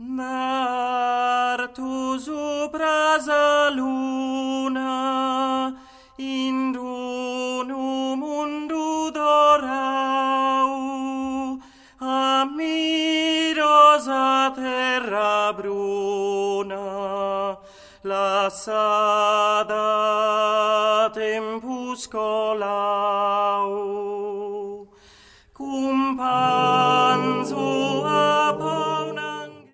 Dar tu supras a luna in dunu mundu dorau, amiros a terra bruna, lassada tempus colau, cum panzo